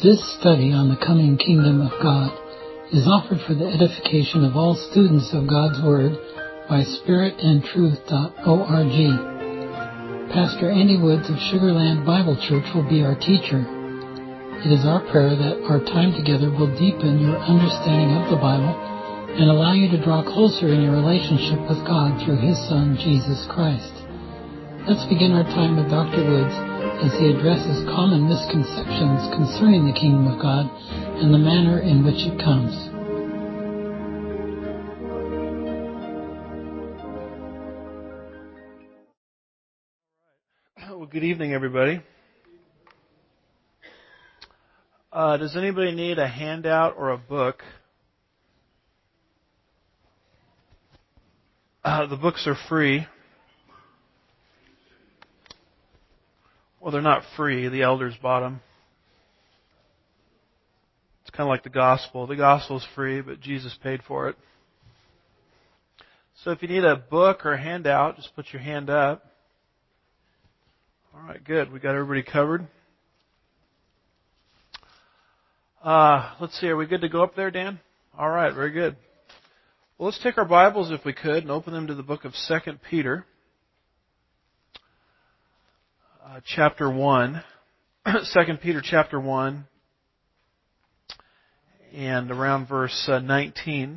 This study on the coming kingdom of God is offered for the edification of all students of God's Word by spiritandtruth.org. Pastor Andy Woods of Sugarland Bible Church will be our teacher. It is our prayer that our time together will deepen your understanding of the Bible and allow you to draw closer in your relationship with God through His Son, Jesus Christ. Let's begin our time with Dr. Woods as he addresses common misconceptions concerning the kingdom of God and the manner in which it comes. Well, good evening, everybody. Does anybody need a handout or a book? The books are free. Well, they're not free. The elders bought them. It's kind of like the gospel. The gospel's free, but Jesus paid for it. So if you need a book or a handout, just put your hand up. All right, good. We got everybody covered. Let's see. Are we good to go up there, Dan? All right, very good. Well, let's take our Bibles, if we could, and open them to the book of 2 Peter. Chapter 1, 2 Peter chapter 1, and around verse 19.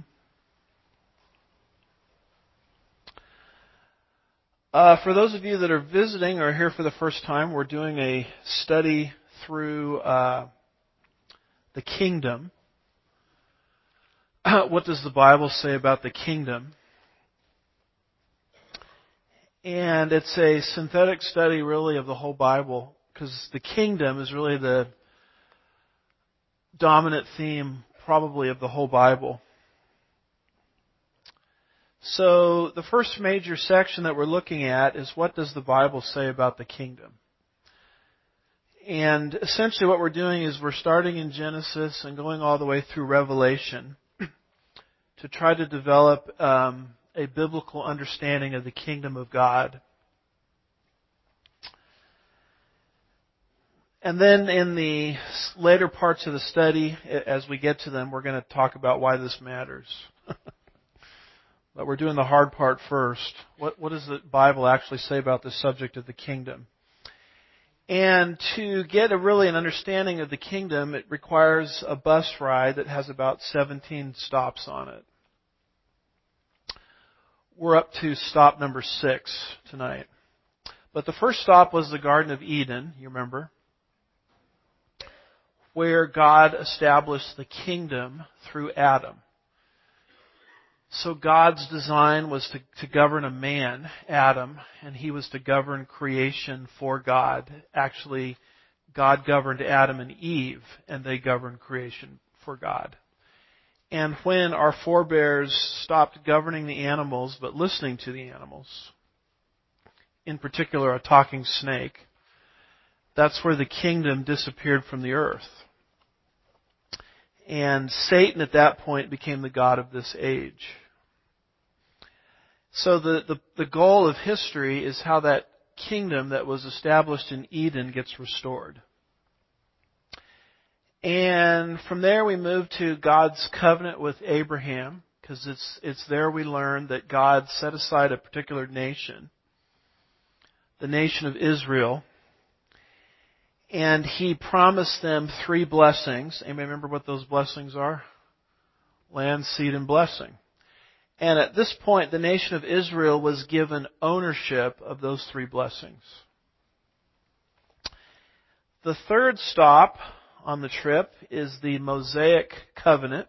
For those of you that are visiting or here for the first time, we're doing a study through the kingdom. What does the Bible say about the kingdom? And it's a synthetic study, really, of the whole Bible, because the kingdom is really the dominant theme, probably, of the whole Bible. So the first major section that we're looking at is what does the Bible say about the kingdom? And essentially what we're doing is we're starting in Genesis and going all the way through Revelation to try to develop a biblical understanding of the kingdom of God. And then in the later parts of the study, as we get to them, we're going to talk about why this matters. But we're doing the hard part first. What does the Bible actually say about the subject of the kingdom? And to get an understanding of the kingdom, it requires a bus ride that has about 17 stops on it. We're up to stop number 6 tonight. But the first stop was the Garden of Eden, you remember, where God established the kingdom through Adam. So God's design was to govern a man, Adam, and he was to govern creation for God. Actually, God governed Adam and Eve, and they governed creation for God. And when our forebears stopped governing the animals but listening to the animals, in particular a talking snake, that's where the kingdom disappeared from the earth. And Satan at that point became the god of this age. So the goal of history is how that kingdom that was established in Eden gets restored. And from there we move to God's covenant with Abraham, because it's there we learn that God set aside a particular nation, the nation of Israel, and He promised them 3 blessings. Anybody remember what those blessings are? Land, seed, and blessing. And at this point, the nation of Israel was given ownership of those 3 blessings. The third stop on the trip is the Mosaic covenant.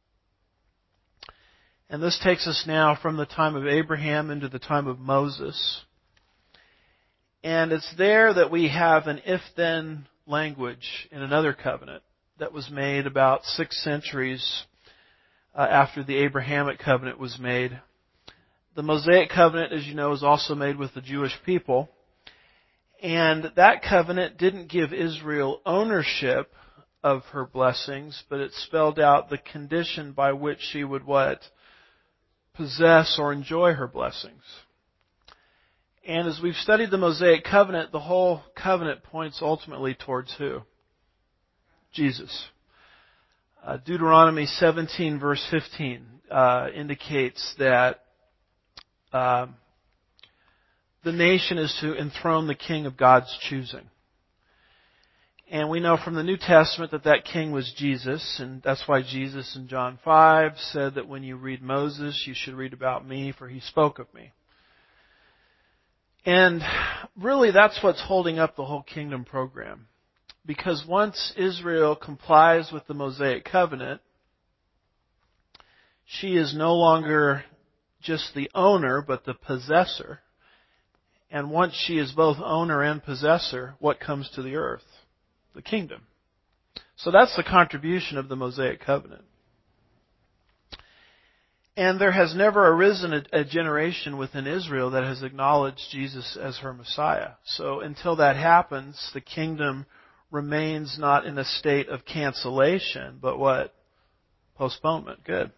And this takes us now from the time of Abraham into the time of Moses. And it's there that we have an if-then language in another covenant that was made about 6 centuries after the Abrahamic covenant was made. The Mosaic covenant, as you know, is also made with the Jewish people. And that covenant didn't give Israel ownership of her blessings, but it spelled out the condition by which she would what? Possess or enjoy her blessings. And as we've studied the Mosaic covenant, the whole covenant points ultimately towards who? Jesus. Deuteronomy 17 verse 15 indicates that the nation is to enthrone the king of God's choosing. And we know from the New Testament that that king was Jesus, and that's why Jesus in John 5 said that when you read Moses, you should read about me, for he spoke of me. And really that's what's holding up the whole kingdom program. Because once Israel complies with the Mosaic covenant, she is no longer just the owner, but the possessor. And once she is both owner and possessor, what comes to the earth? The kingdom. So that's the contribution of the Mosaic covenant. And there has never arisen a generation within Israel that has acknowledged Jesus as her Messiah. So until that happens, the kingdom remains not in a state of cancellation, but what? Postponement. Good.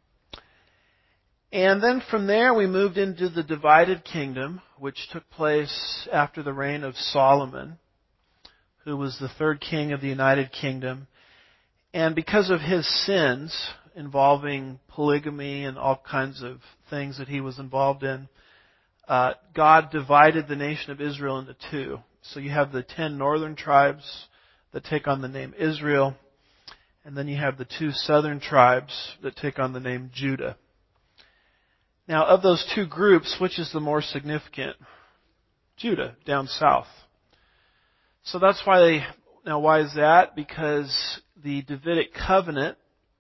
And then from there we moved into the divided kingdom, which took place after the reign of Solomon, who was the third king of the United Kingdom. And because of his sins involving polygamy and all kinds of things that he was involved in, God divided the nation of Israel into two. So you have the 10 northern tribes that take on the name Israel, and then you have the 2 southern tribes that take on the name Judah. Now, of those two groups, which is the more significant? Judah, down south. So that's why why is that? Because the Davidic covenant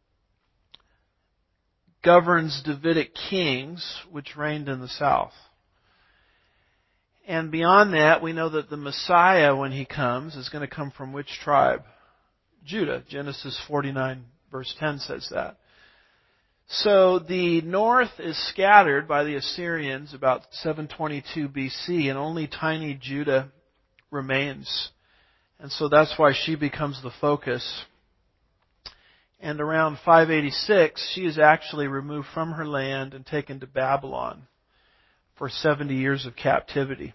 governs Davidic kings, which reigned in the south. And beyond that, we know that the Messiah, when he comes, is going to come from which tribe? Judah. Genesis 49 verse 10 says that. So the north is scattered by the Assyrians about 722 BC, and only tiny Judah remains. And so that's why she becomes the focus. And around 586, she is actually removed from her land and taken to Babylon for 70 years of captivity.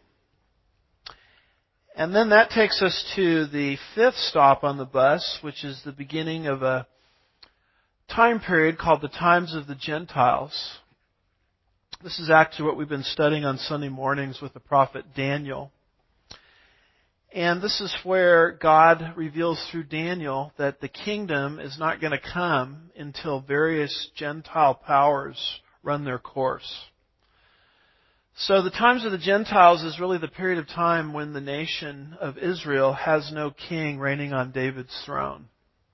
And then that takes us to the 5th stop on the bus, which is the beginning of a time period called the Times of the Gentiles. This is actually what we've been studying on Sunday mornings with the prophet Daniel. And this is where God reveals through Daniel that the kingdom is not going to come until various Gentile powers run their course. So the times of the Gentiles is really the period of time when the nation of Israel has no king reigning on David's throne.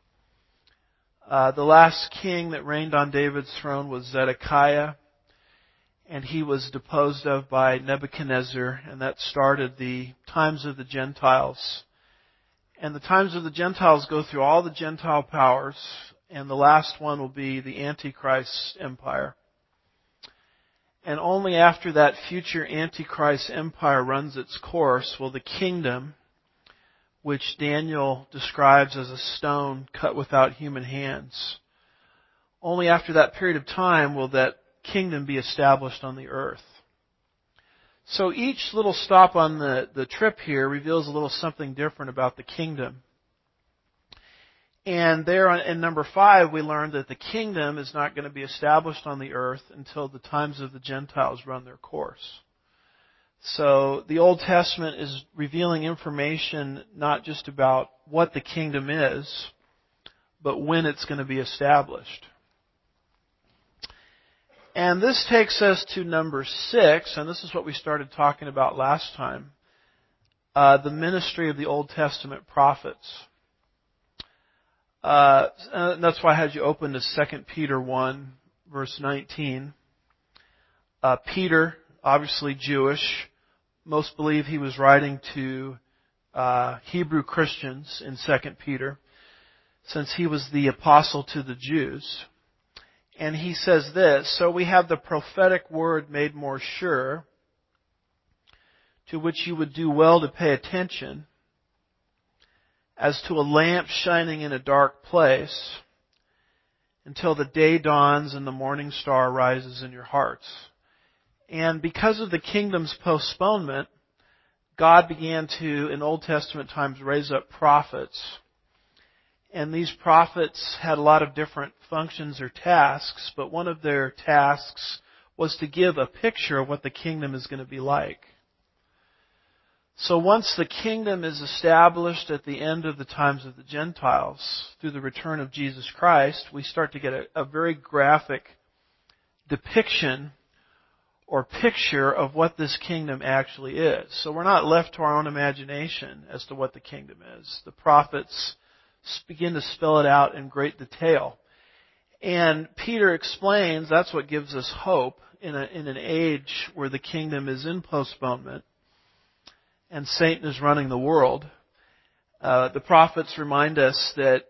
The last king that reigned on David's throne was Zedekiah, and he was deposed of by Nebuchadnezzar, and that started the times of the Gentiles. And the times of the Gentiles go through all the Gentile powers, and the last one will be the Antichrist empire. And only after that future Antichrist empire runs its course will the kingdom, which Daniel describes as a stone cut without human hands, only after that period of time will that kingdom be established on the earth. So each little stop on the trip here reveals a little something different about the kingdom. And there in number 5, we learned that the kingdom is not going to be established on the earth until the times of the Gentiles run their course. So the Old Testament is revealing information not just about what the kingdom is, but when it's going to be established. And this takes us to number 6, and this is what we started talking about last time, the ministry of the Old Testament prophets. And that's why I had you open to 2 Peter 1, verse 19. Peter, obviously Jewish. Most believe he was writing to Hebrew Christians in 2 Peter, since he was the apostle to the Jews. And he says this, "So we have the prophetic word made more sure, to which you would do well to pay attention, as to a lamp shining in a dark place, until the day dawns and the morning star rises in your hearts." And because of the kingdom's postponement, God began to, in Old Testament times, raise up prophets. And these prophets had a lot of different functions or tasks, but one of their tasks was to give a picture of what the kingdom is going to be like. So once the kingdom is established at the end of the times of the Gentiles, through the return of Jesus Christ, we start to get a very graphic depiction or picture of what this kingdom actually is. So we're not left to our own imagination as to what the kingdom is. The prophets begin to spell it out in great detail. And Peter explains that's what gives us hope in an age where the kingdom is in postponement and Satan is running the world. The prophets remind us that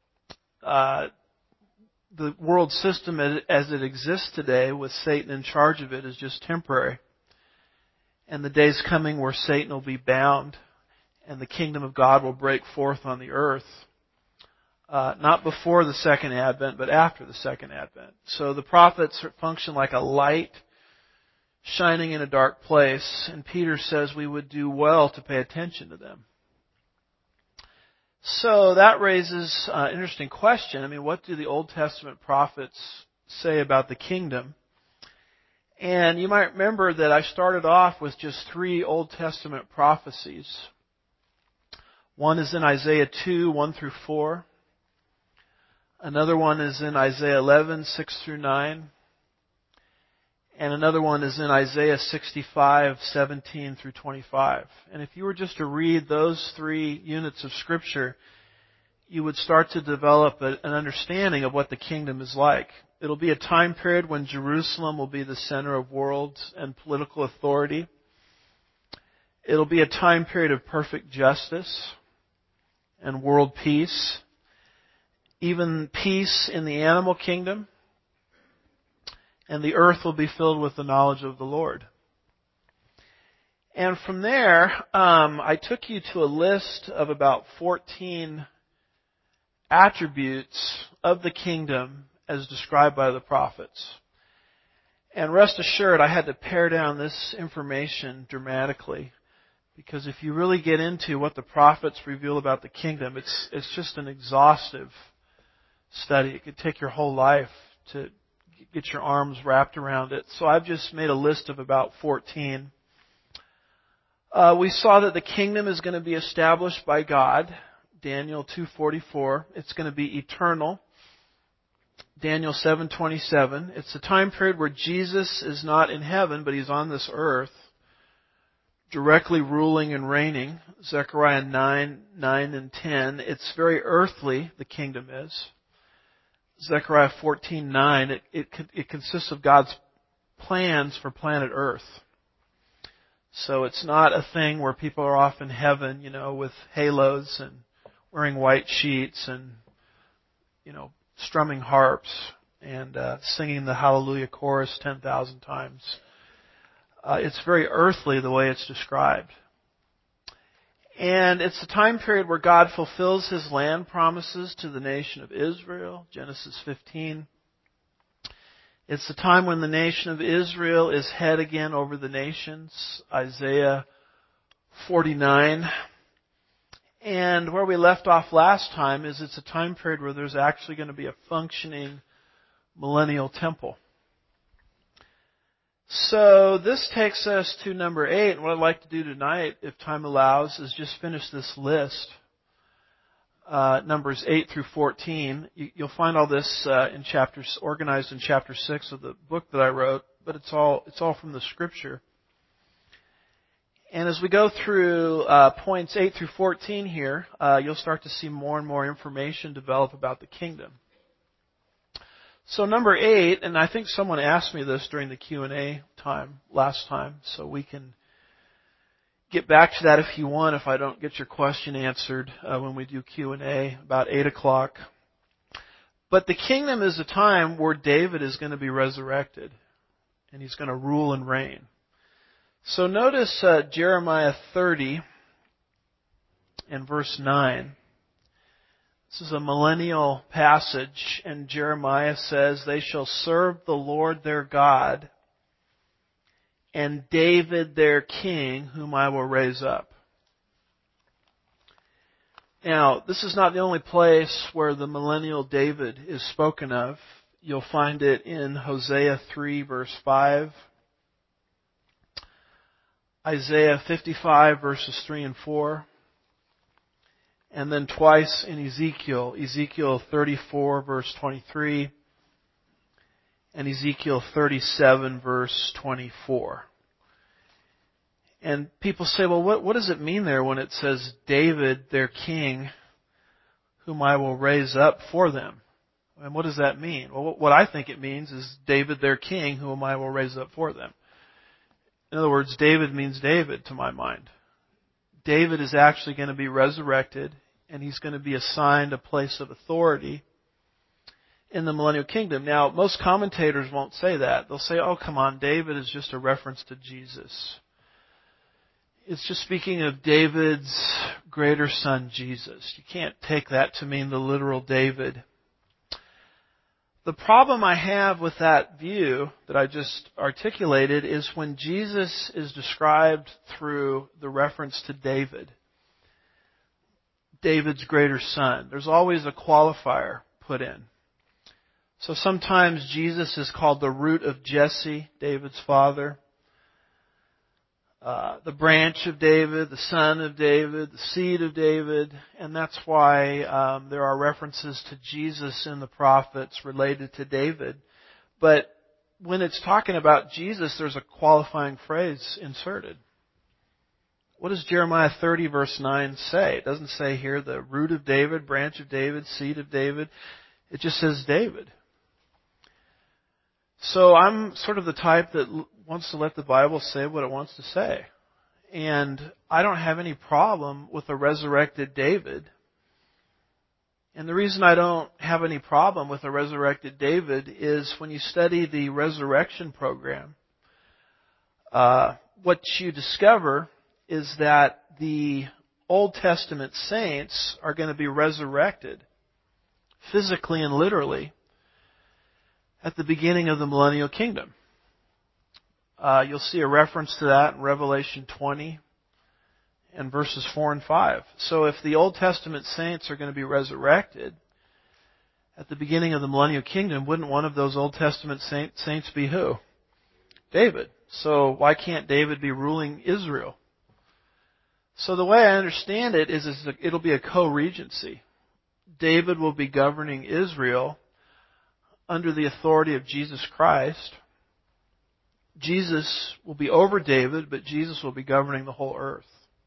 the world system as it exists today, with Satan in charge of it, is just temporary. And the day's coming where Satan will be bound and the kingdom of God will break forth on the earth. Not before the second advent, but after the second advent. So the prophets function like a light shining in a dark place, and Peter says we would do well to pay attention to them. So that raises an interesting question. I mean, what do the Old Testament prophets say about the kingdom? And you might remember that I started off with just 3 Old Testament prophecies. One is in Isaiah 2, 1 through 4. Another one is in Isaiah 11, 6 through 9. And another one is in Isaiah 65, 17 through 25. And if you were just to read those 3 units of Scripture, you would start to develop an understanding of what the kingdom is like. It'll be a time period when Jerusalem will be the center of world and political authority. It'll be a time period of perfect justice and world peace. Even peace in the animal kingdom. And the earth will be filled with the knowledge of the Lord. And from there, I took you to a list of about 14 attributes of the kingdom as described by the prophets. And rest assured, I had to pare down this information dramatically, because if you really get into what the prophets reveal about the kingdom, it's just an exhaustive study. It could take your whole life to get your arms wrapped around it. So I've just made a list of about 14. We saw that the kingdom is going to be established by God, Daniel 2:44. It's going to be eternal, Daniel 7:27. It's a time period where Jesus is not in heaven, but He's on this earth, directly ruling and reigning, Zechariah 9 and 10. It's very earthly, the kingdom is. Zechariah 14:9, it consists of God's plans for planet Earth. So it's not a thing where people are off in heaven, with halos and wearing white sheets and, strumming harps and singing the Hallelujah chorus 10,000 times. It's very earthly the way it's described. And it's a time period where God fulfills His land promises to the nation of Israel, Genesis 15. It's the time when the nation of Israel is head again over the nations, Isaiah 49. And where we left off last time is it's a time period where there's actually going to be a functioning millennial temple. So this takes us to number 8. And what I'd like to do tonight, if time allows, is just finish this list. Numbers 8 through 14. You'll find all this in chapters, organized in chapter 6 of the book that I wrote, but it's all from the Scripture. And as we go through points 8 through 14 here, you'll start to see more and more information develop about the kingdom. So number 8, and I think someone asked me this during the Q&A time last time, so we can get back to that if you want, if I don't get your question answered when we do Q&A about 8 o'clock. But the kingdom is a time where David is going to be resurrected, and he's going to rule and reign. So notice Jeremiah 30 and verse 9. This is a millennial passage, and Jeremiah says, "They shall serve the Lord their God, and David their king, whom I will raise up." Now, this is not the only place where the millennial David is spoken of. You'll find it in Hosea 3 verse 5, Isaiah 55 verses 3 and 4, and then twice in Ezekiel 34 verse 23, and Ezekiel 37 verse 24. And people say, well, what does it mean there when it says, David, their king, whom I will raise up for them? And what does that mean? Well, what I think it means is David, their king, whom I will raise up for them. In other words, David means David to my mind. David is actually going to be resurrected, and he's going to be assigned a place of authority in the millennial kingdom. Now, most commentators won't say that. They'll say, oh, come on, David is just a reference to Jesus. It's just speaking of David's greater son, Jesus. You can't take that to mean the literal David. The problem I have with that view that I just articulated is when Jesus is described through the reference to David, David's greater son. There's always a qualifier put in. So sometimes Jesus is called the root of Jesse, David's father. The branch of David, the son of David, the seed of David, and that's why there are references to Jesus in the prophets related to David. But when it's talking about Jesus, there's a qualifying phrase inserted. What does Jeremiah 30 verse 9 say? It doesn't say here the root of David, branch of David, seed of David. It just says David. So I'm sort of the type that wants to let the Bible say what it wants to say. And I don't have any problem with a resurrected David. And the reason I don't have any problem with a resurrected David is when you study the resurrection program, what you discover is that the Old Testament saints are going to be resurrected physically and literally at the beginning of the millennial kingdom. You'll see a reference to that in Revelation 20 and verses 4 and 5. So if the Old Testament saints are going to be resurrected at the beginning of the millennial kingdom, wouldn't one of those Old Testament saints be who? David. So why can't David be ruling Israel? So the way I understand it is it'll be a co-regency. David will be governing Israel under the authority of Jesus Christ. Jesus will be over David, but Jesus will be governing the whole earth.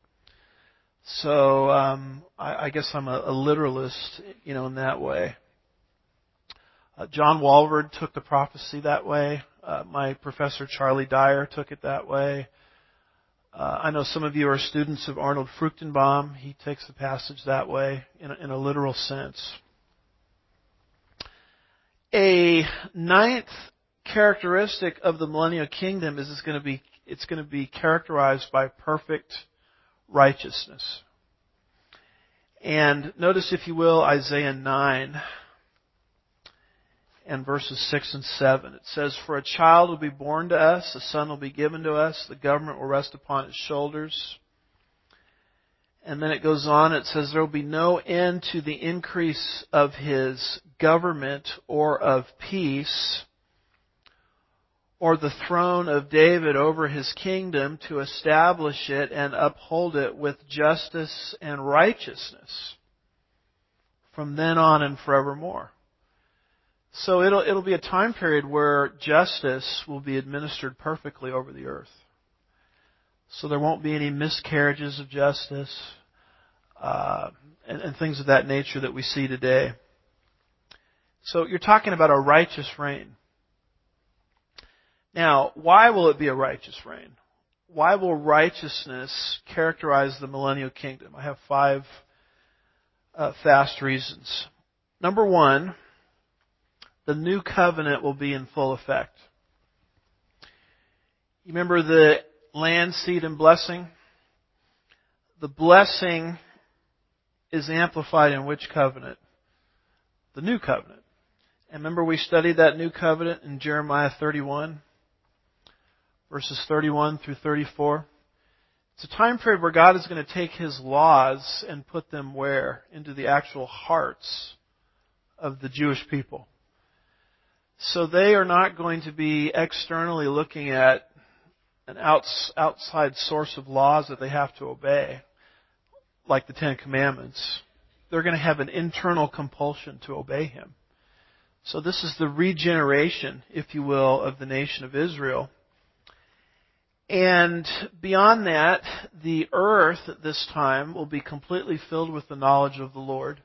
So I guess I'm a literalist, in that way. John Walvoord took the prophecy that way. My professor Charlie Dyer took it that way. I know some of you are students of Arnold Fruchtenbaum. He takes the passage that way in a literal sense. A ninth characteristic of the millennial kingdom is it's going to be characterized by perfect righteousness. And notice, if you will, Isaiah 9 and verses 6 and 7. It says, "For a child will be born to us, a son will be given to us, the government will rest upon his shoulders." And then it goes on, it says, "There will be no end to the increase of his government or of peace, or the throne of David over his kingdom, to establish it and uphold it with justice and righteousness from then on and forevermore." So it'll be a time period where justice will be administered perfectly over the earth. So there won't be any miscarriages of justice and things of that nature that we see today. So you're talking about a righteous reign. Now, why will it be a righteous reign? Why will righteousness characterize the millennial kingdom? I have 5 fast reasons. Number 1, the new covenant will be in full effect. You remember the land, seed, and blessing? The blessing is amplified in which covenant? The new covenant. And remember we studied that new covenant in Jeremiah 31, verses 31 through 34. It's a time period where God is going to take His laws and put them where? Into the actual hearts of the Jewish people. So they are not going to be externally looking at an outside source of laws that they have to obey, like the Ten Commandments. They're going to have an internal compulsion to obey Him. So this is the regeneration, if you will, of the nation of Israel. And beyond that, the earth at this time will be completely filled with the knowledge of the Lord.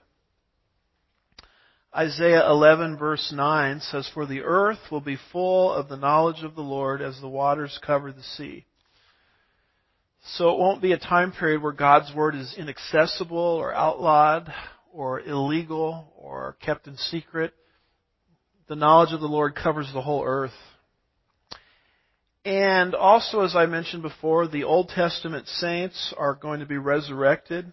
Isaiah 11 verse 9 says, "For the earth will be full of the knowledge of the Lord as the waters cover the sea." So it won't be a time period where God's Word is inaccessible or outlawed or illegal or kept in secret. The knowledge of the Lord covers the whole earth. And also, as I mentioned before, the Old Testament saints are going to be resurrected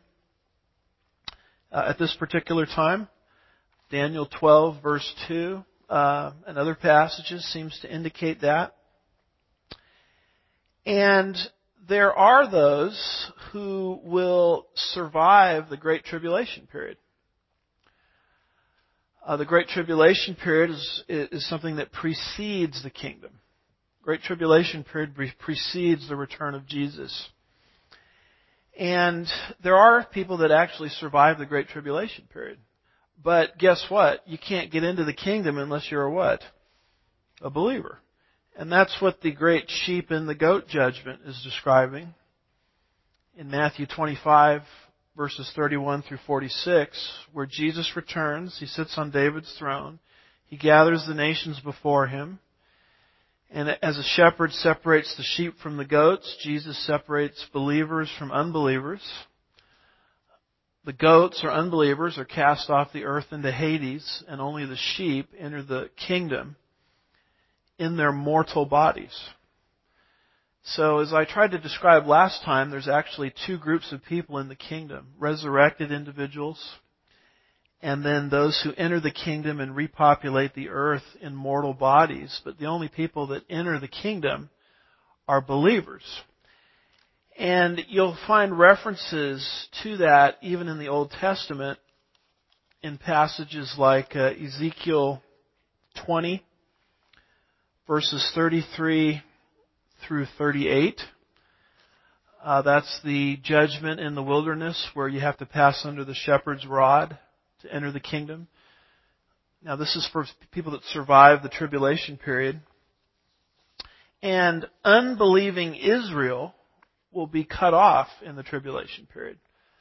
at this particular time. Daniel 12, verse 2, and other passages seems to indicate that. And there are those who will survive the Great Tribulation period. The Great Tribulation period is something that precedes the kingdom. Great Tribulation period precedes the return of Jesus. And there are people that actually survive the Great Tribulation period. But guess what? You can't get into the kingdom unless you're a what? A believer. And that's what the great sheep and the goat judgment is describing. In Matthew 25, verses 31 through 46, where Jesus returns, He sits on David's throne. He gathers the nations before Him. And as a shepherd separates the sheep from the goats, Jesus separates believers from unbelievers. The goats or unbelievers are cast off the earth into Hades, and only the sheep enter the kingdom in their mortal bodies. So as I tried to describe last time, there's actually two groups of people in the kingdom. Resurrected individuals, and then those who enter the kingdom and repopulate the earth in mortal bodies. But the only people that enter the kingdom are believers. And you'll find references to that even in the Old Testament in passages like Ezekiel 20, verses 33 through 38. That's the judgment in the wilderness where you have to pass under the shepherd's rod to enter the kingdom. Now this is for people that survive the tribulation period. And unbelieving Israel will be cut off in the tribulation period.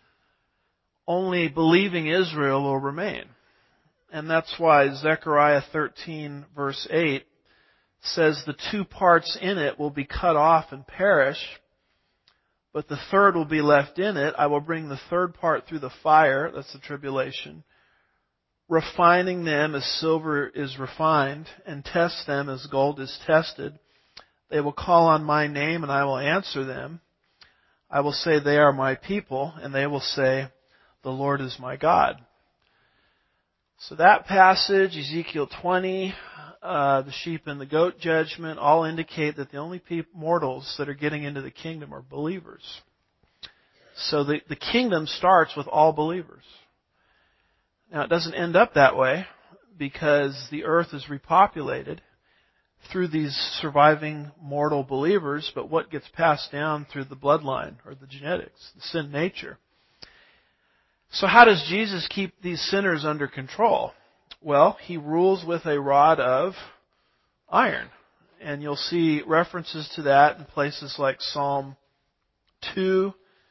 Only believing Israel will remain. And that's why Zechariah 13 verse 8 says the two parts in it will be cut off and perish, but the third will be left in it. I will bring the third part through the fire, that's the tribulation, refining them as silver is refined, and test them as gold is tested. They will call on my name, and I will answer them. I will say they are my people, and they will say, the Lord is my God. So that passage, Ezekiel 20, the sheep and the goat judgment, all indicate that the only mortals that are getting into the kingdom are believers. So the kingdom starts with all believers. Now it doesn't end up that way because the earth is repopulated through these surviving mortal believers, but what gets passed down through the bloodline or the genetics, the sin nature. So how does Jesus keep these sinners under control? Well, He rules with a rod of iron. And you'll see references to that in places like Psalm 2,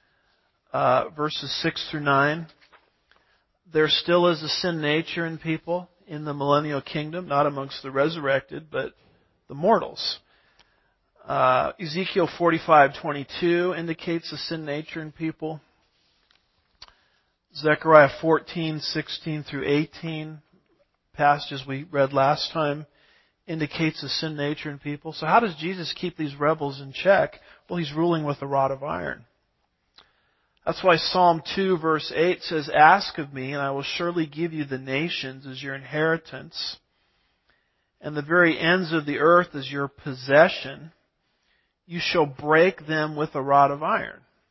verses 6 through 9. There still is a sin nature in people in the millennial kingdom, not amongst the resurrected, but the mortals. Ezekiel 45:22 indicates a sin nature in people. Zechariah 14:16 through 18, passages we read last time, indicates a sin nature in people. So how does Jesus keep these rebels in check? Well, He's ruling with a rod of iron. That's why Psalm 2 verse 8 says, "Ask of me, and I will surely give you the nations as your inheritance, and the very ends of the earth as your possession. You shall break them with a rod of iron."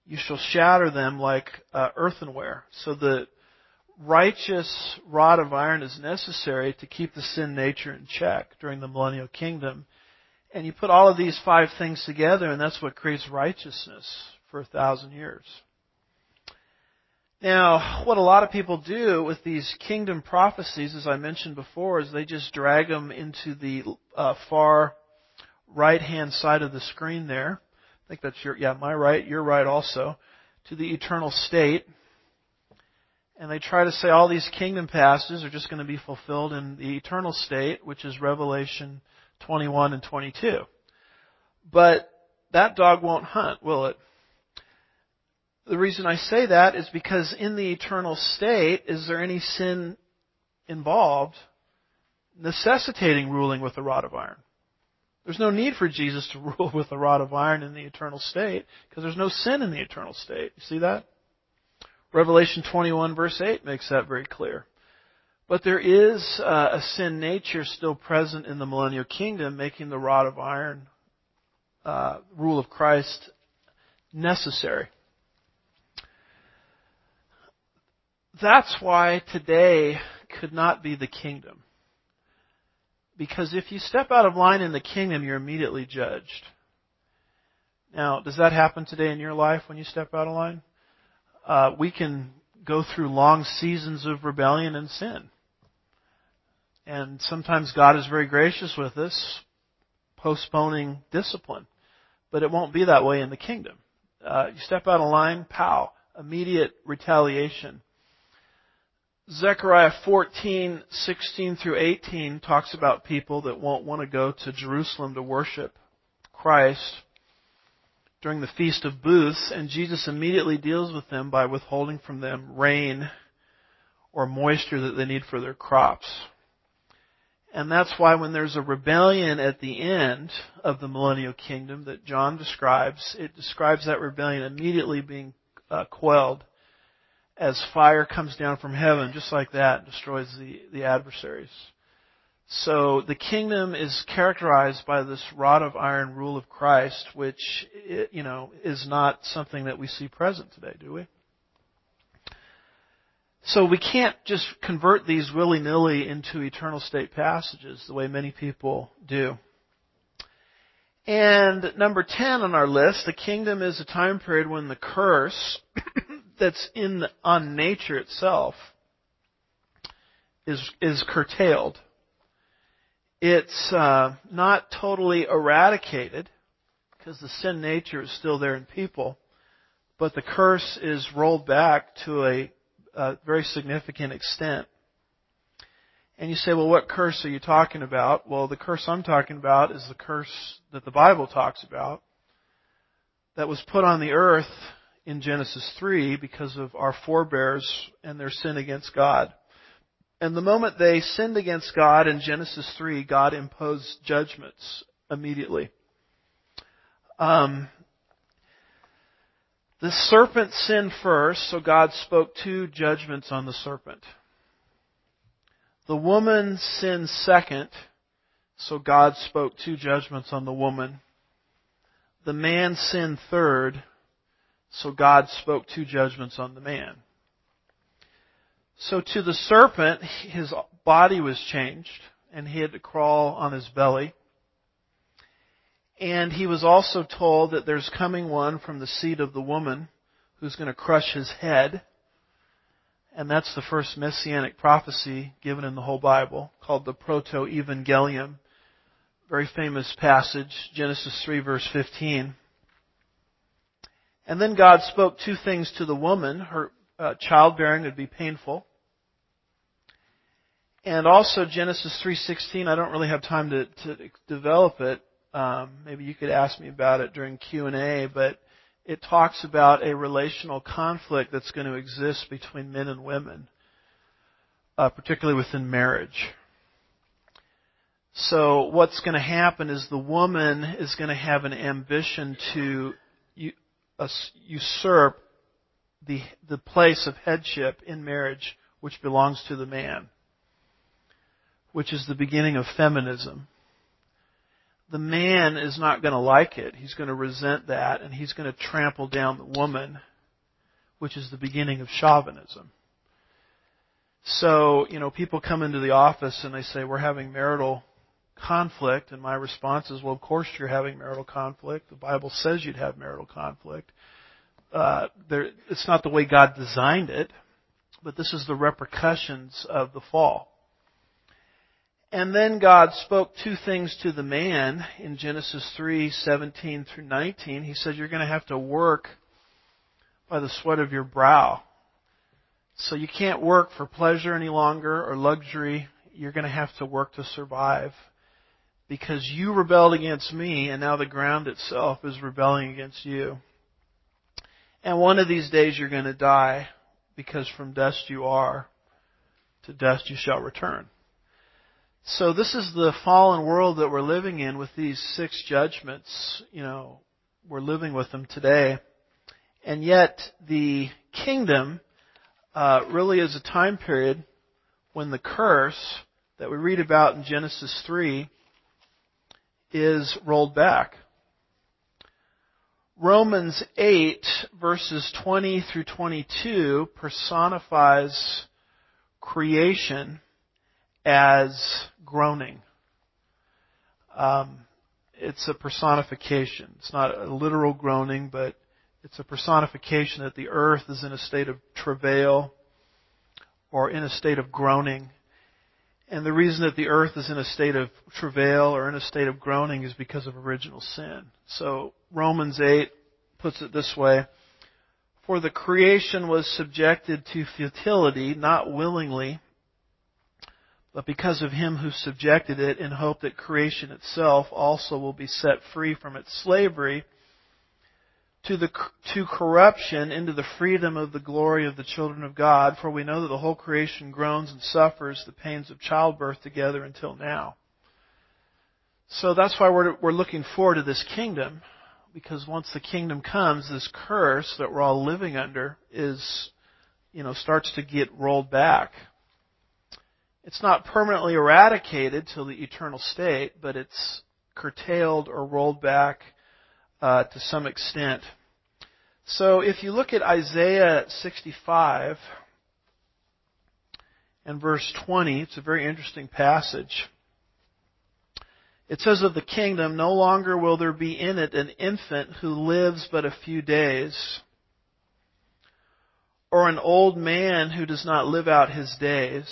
You shall shatter them like earthenware. So the righteous rod of iron is necessary to keep the sin nature in check during the millennial kingdom. And you put all of these 5 things together, and that's what creates righteousness for 1,000 years. Now, what a lot of people do with these kingdom prophecies, as I mentioned before, is they just drag them into the far right-hand side of the screen there. I think that's my right, your right also, to the eternal state. And they try to say all these kingdom passages are just going to be fulfilled in the eternal state, which is Revelation 21 and 22. But that dog won't hunt, will it? The reason I say that is because in the eternal state, is there any sin involved necessitating ruling with a rod of iron? There's no need for Jesus to rule with a rod of iron in the eternal state because there's no sin in the eternal state. You see that? Revelation 21 verse 8 makes that very clear. But there is a sin nature still present in the millennial kingdom, making the rod of iron rule of Christ necessary. That's why today could not be the kingdom. Because if you step out of line in the kingdom, you're immediately judged. Now, does that happen today in your life when you step out of line? We can go through long seasons of rebellion and sin. And sometimes God is very gracious with us, postponing discipline. But it won't be that way in the kingdom. You step out of line, pow, immediate retaliation. Zechariah 14:16 through 18 talks about people that won't want to go to Jerusalem to worship Christ during the Feast of Booths, and Jesus immediately deals with them by withholding from them rain or moisture that they need for their crops. And that's why when there's a rebellion at the end of the millennial kingdom that John describes, it describes that rebellion immediately being quelled as fire comes down from heaven, just like that, and destroys the adversaries. So the kingdom is characterized by this rod of iron rule of Christ, which, is not something that we see present today, do we? So we can't just convert these willy-nilly into eternal state passages the way many people do. And number 10 on our list, the kingdom is a time period when the curse that's on nature itself is curtailed. It's not totally eradicated because the sin nature is still there in people, but the curse is rolled back to a very significant extent. And you say, well, what curse are you talking about? Well, the curse I'm talking about is the curse that the Bible talks about that was put on the earth in Genesis 3 because of our forebears and their sin against God. And the moment they sinned against God in Genesis 3, God imposed judgments immediately. The serpent sinned first, so God spoke 2 judgments on the serpent. The woman sinned second, so God spoke 2 judgments on the woman. The man sinned third, so God spoke 2 judgments on the man. So to the serpent, his body was changed, and he had to crawl on his belly. And he was also told that there's coming one from the seed of the woman who's going to crush his head. And that's the first messianic prophecy given in the whole Bible, called the Proto-Evangelium. Very famous passage, Genesis 3 verse 15. And then God spoke 2 things to the woman. Her childbearing would be painful. And also Genesis 3:16, I don't really have time to develop it. Maybe you could ask me about it during Q&A, but it talks about a relational conflict that's going to exist between men and women, particularly within marriage. So what's going to happen is the woman is going to have an ambition to usurp the place of headship in marriage which belongs to the man, which is the beginning of feminism. the man is not going to like it. He's going to resent that, and he's going to trample down the woman, which is the beginning of chauvinism. So, people come into the office and they say, we're having marital conflict, and my response is, well, of course you're having marital conflict. The Bible says you'd have marital conflict. It's not the way God designed it, but this is the repercussions of the fall. And then God spoke two things to the man in Genesis 3:17 through 19. He said, you're going to have to work by the sweat of your brow. So you can't work for pleasure any longer or luxury. You're going to have to work to survive, because you rebelled against me, and now the ground itself is rebelling against you. And one of these days you're going to die, because from dust you are, to dust you shall return. So this is the fallen world that we're living in with these 6 judgments. We're living with them today. And yet the kingdom really is a time period when the curse that we read about in Genesis 3 is rolled back. Romans 8, verses 20 through 22 personifies creation as groaning. It's a personification. It's not a literal groaning, but it's a personification that the earth is in a state of travail or in a state of groaning. And the reason that the earth is in a state of travail or in a state of groaning is because of original sin. So Romans 8 puts it this way: for the creation was subjected to futility, not willingly, but because of him who subjected it, in hope that creation itself also will be set free from its slavery to corruption, into the freedom of the glory of the children of God. For we know that the whole creation groans and suffers the pains of childbirth together until now. So that's why we're looking forward to this kingdom, because once the kingdom comes, this curse that we're all living under starts to get rolled back. It's not permanently eradicated till the eternal state, but it's curtailed or rolled back to some extent. So if you look at Isaiah 65 and verse 20, it's a very interesting passage. It says of the kingdom, no longer will there be in it an infant who lives but a few days, or an old man who does not live out his days.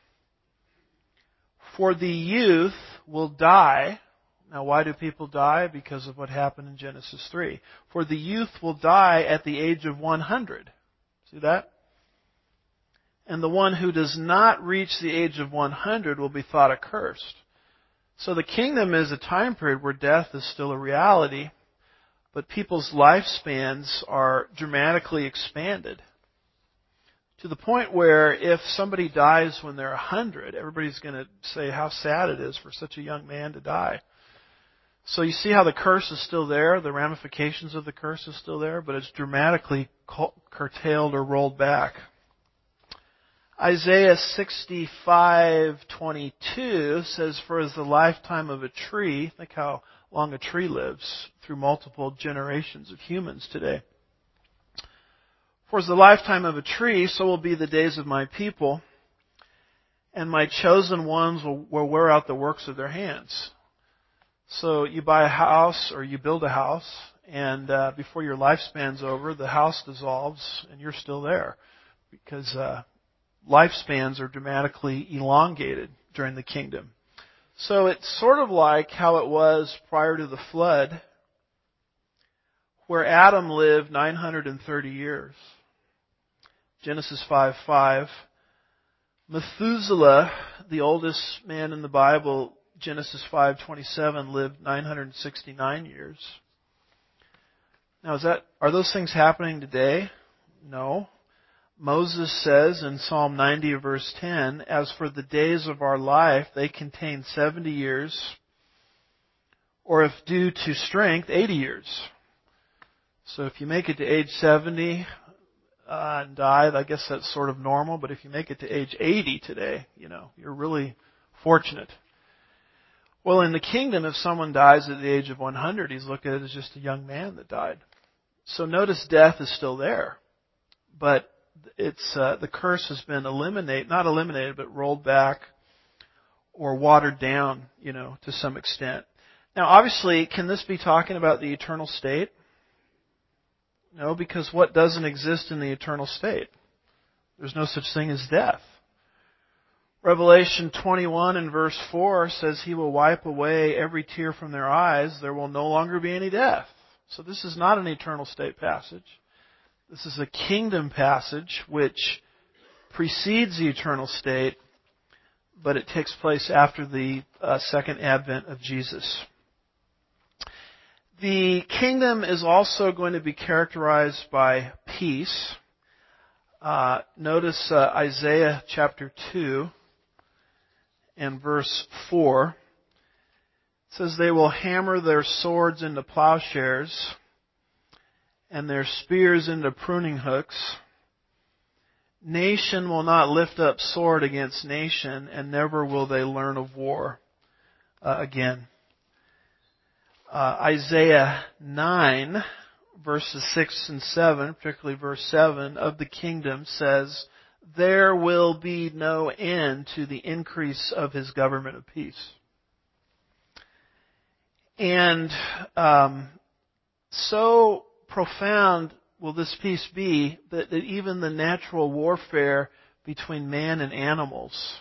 For the youth will die. Now, why do people die? Because of what happened in Genesis 3. For the youth will die at the age of 100. See that? And the one who does not reach the age of 100 will be thought accursed. So the kingdom is a time period where death is still a reality, but people's lifespans are dramatically expanded, to the point where if somebody dies when they're 100, everybody's going to say how sad it is for such a young man to die. So you see how the curse is still there, the ramifications of the curse is still there, but it's dramatically curtailed or rolled back. Isaiah 65:22 says, for as the lifetime of a tree, think how long a tree lives through multiple generations of humans today. For as the lifetime of a tree, so will be the days of my people, and my chosen ones will wear out the works of their hands. So you buy a house or you build a house, and before your lifespan's over, the house dissolves and you're still there, because lifespans are dramatically elongated during the kingdom. So it's sort of like how it was prior to the flood, where Adam lived 930 years. Genesis 5:5. Methuselah, the oldest man in the Bible, Genesis 5:27, lived 969 years. Now, are those things happening today? No. Moses says in Psalm 90 verse 10, as for the days of our life, they contain 70 years, or if due to strength, 80 years. So if you make it to age 70 and die, I guess that's sort of normal, but if you make it to age 80 today, you're really fortunate. Well, in the kingdom, if someone dies at the age of 100, he's looked at it as just a young man that died. So notice death is still there. But it's the curse has been not eliminated, but rolled back or watered down, to some extent. Now, obviously, can this be talking about the eternal state? No, because what doesn't exist in the eternal state? There's no such thing as death. Revelation 21 and verse 4 says He will wipe away every tear from their eyes. There will no longer be any death. So this is not an eternal state passage. This is a kingdom passage which precedes the eternal state, but it takes place after the second advent of Jesus. The kingdom is also going to be characterized by peace. Notice Isaiah chapter 2 and verse 4. It says, they will hammer their swords into plowshares and their spears into pruning hooks. Nation will not lift up sword against nation, and never will they learn of war again. Isaiah 9, verses 6 and 7, particularly verse 7, of the kingdom says, there will be no end to the increase of His government of peace. And so profound will this peace be that even the natural warfare between man and animals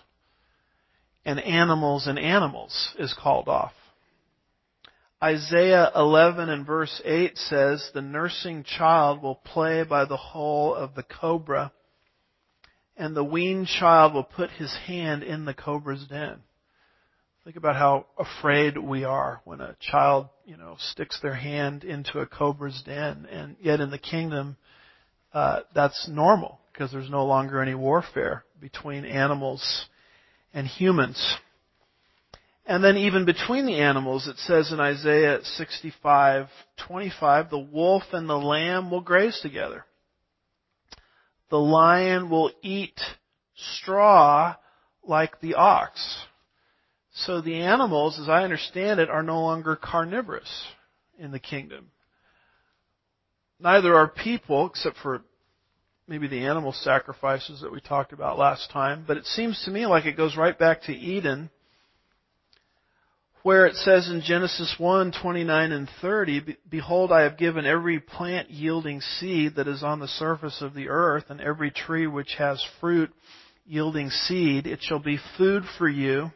is called off. Isaiah 11 and verse 8 says, the nursing child will play by the hole of the cobra, and the weaned child will put his hand in the cobra's den. Think about how afraid we are when a child, sticks their hand into a cobra's den. And yet in the kingdom, that's normal because there's no longer any warfare between animals and humans. And then even between the animals, it says in Isaiah 65:25, the wolf and the lamb will graze together. The lion will eat straw like the ox. So the animals, as I understand it, are no longer carnivorous in the kingdom. Neither are people, except for maybe the animal sacrifices that we talked about last time. But it seems to me like it goes right back to Eden, where it says in Genesis 1:29 and 30, behold, I have given every plant yielding seed that is on the surface of the earth, and every tree which has fruit yielding seed. It shall be food for you.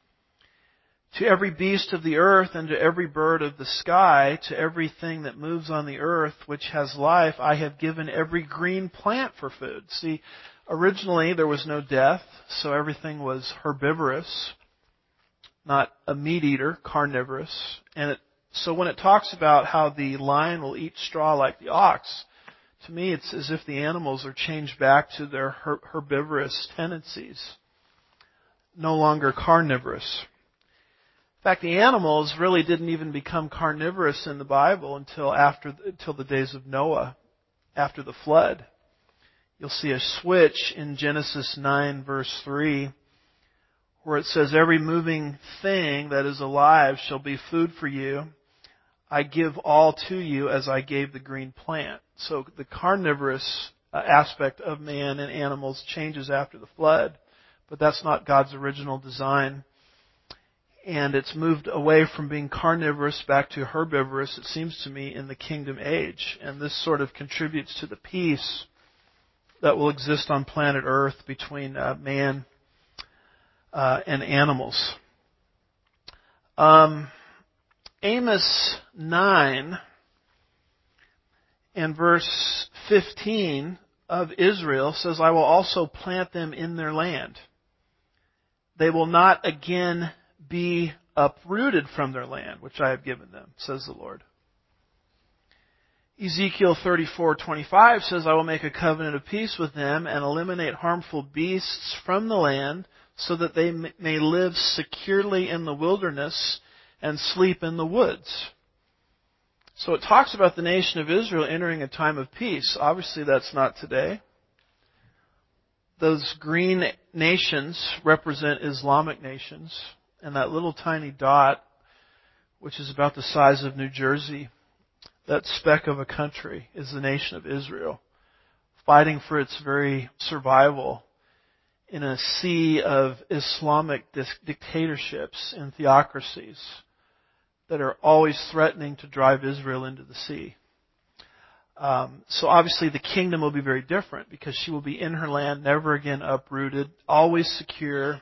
To every beast of the earth and to every bird of the sky, to everything that moves on the earth which has life, I have given every green plant for food. See, originally there was no death, so everything was herbivorous, not a meat eater, carnivorous. So when it talks about how the lion will eat straw like the ox, to me it's as if the animals are changed back to their herbivorous tendencies, no longer carnivorous. In fact, the animals really didn't even become carnivorous in the Bible until the days of Noah, after the flood. You'll see a switch in Genesis 9 verse 3, where it says, every moving thing that is alive shall be food for you. I give all to you as I gave the green plant. So the carnivorous aspect of man and animals changes after the flood, but that's not God's original design. And it's moved away from being carnivorous back to herbivorous, it seems to me, in the kingdom age. And this sort of contributes to the peace that will exist on planet Earth between man and animals. Amos 9 and verse 15 of Israel says, I will also plant them in their land. They will not again be uprooted from their land, which I have given them, says the Lord. Ezekiel 34:25 says, I will make a covenant of peace with them and eliminate harmful beasts from the land so that they may live securely in the wilderness and sleep in the woods. So it talks about the nation of Israel entering a time of peace. Obviously that's not today. Those green nations represent Islamic nations, And that little tiny dot, which is about the size of New Jersey, that speck of a country, is the nation of Israel, fighting for its very survival in a sea of Islamic dictatorships and theocracies that are always threatening to drive Israel into the sea. So obviously the kingdom will be very different because she will be in her land, never again uprooted, always secure,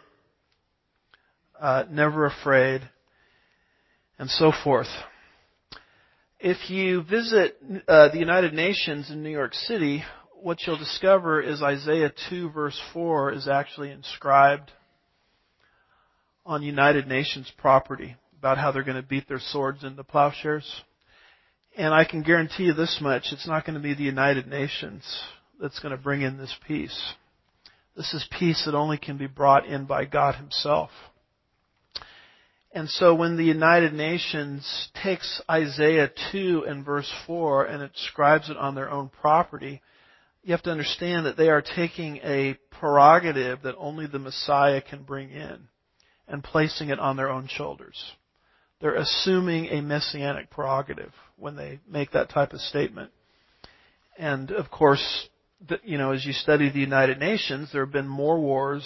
never afraid, and so forth. If you visit the United Nations in New York City, what you'll discover is Isaiah 2 verse 4 is actually inscribed on United Nations property about how they're going to beat their swords into plowshares. And I can guarantee you this much, it's not going to be the United Nations that's going to bring in this peace. This is peace that only can be brought in by God Himself. And so when the United Nations takes Isaiah 2 and verse 4 and inscribes it on their own property, you have to understand that they are taking a prerogative that only the Messiah can bring in and placing it on their own shoulders. They're assuming a messianic prerogative when they make that type of statement. And of course, as you study the United Nations, there have been more wars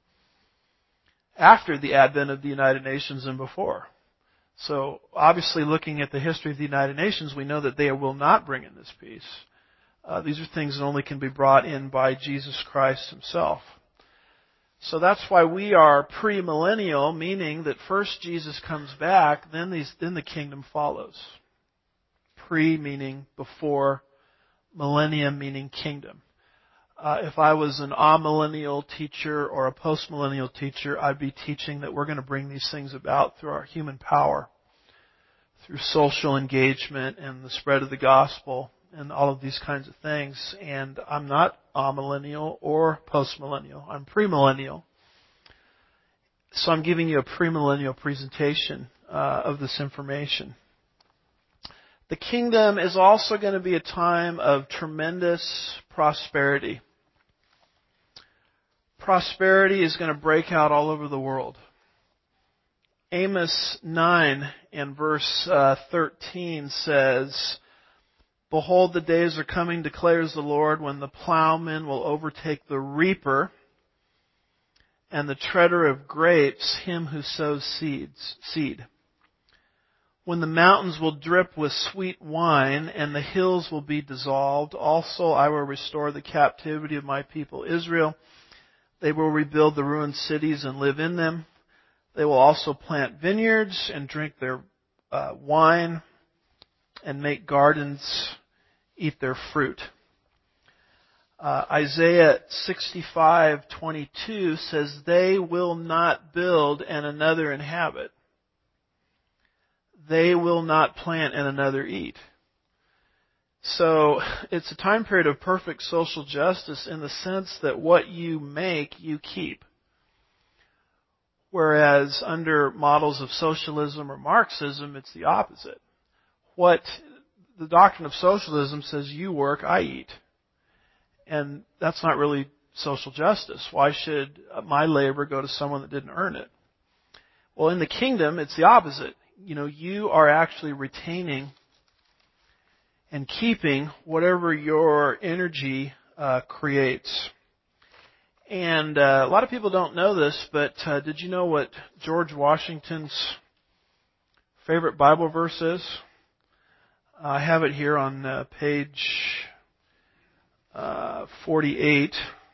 after the advent of the United Nations than before. So obviously looking at the history of the United Nations, we know that they will not bring in this peace. These are things that only can be brought in by Jesus Christ Himself. So that's why we are premillennial, meaning that first Jesus comes back, then the kingdom follows. Pre meaning before, millennium meaning kingdom. If I was an amillennial teacher or a postmillennial teacher, I'd be teaching that we're going to bring these things about through our human power, through social engagement and the spread of the gospel and all of these kinds of things. And I'm not amillennial or postmillennial. I'm premillennial. So I'm giving you a premillennial presentation of this information. The kingdom is also going to be a time of tremendous prosperity. Prosperity is going to break out all over the world. Amos 9 and verse 13 says, "Behold, the days are coming, declares the Lord, when the plowman will overtake the reaper, and the treader of grapes him who sows seed. When the mountains will drip with sweet wine, and the hills will be dissolved, also I will restore the captivity of my people Israel. They will rebuild the ruined cities and live in them. They will also plant vineyards and drink their wine, and make gardens, eat their fruit." Isaiah 65:22 says, "They will not build and another inhabit. They will not plant and another eat." So it's a time period of perfect social justice in the sense that what you make, you keep. Whereas under models of socialism or Marxism, it's the opposite. What the doctrine of socialism says, you work, I eat. And that's not really social justice. Why should my labor go to someone that didn't earn it? Well, in the kingdom, it's the opposite. You are actually retaining and keeping whatever your energy creates. And a lot of people don't know this, but did you know what George Washington's favorite Bible verse is? I have it here on page 48.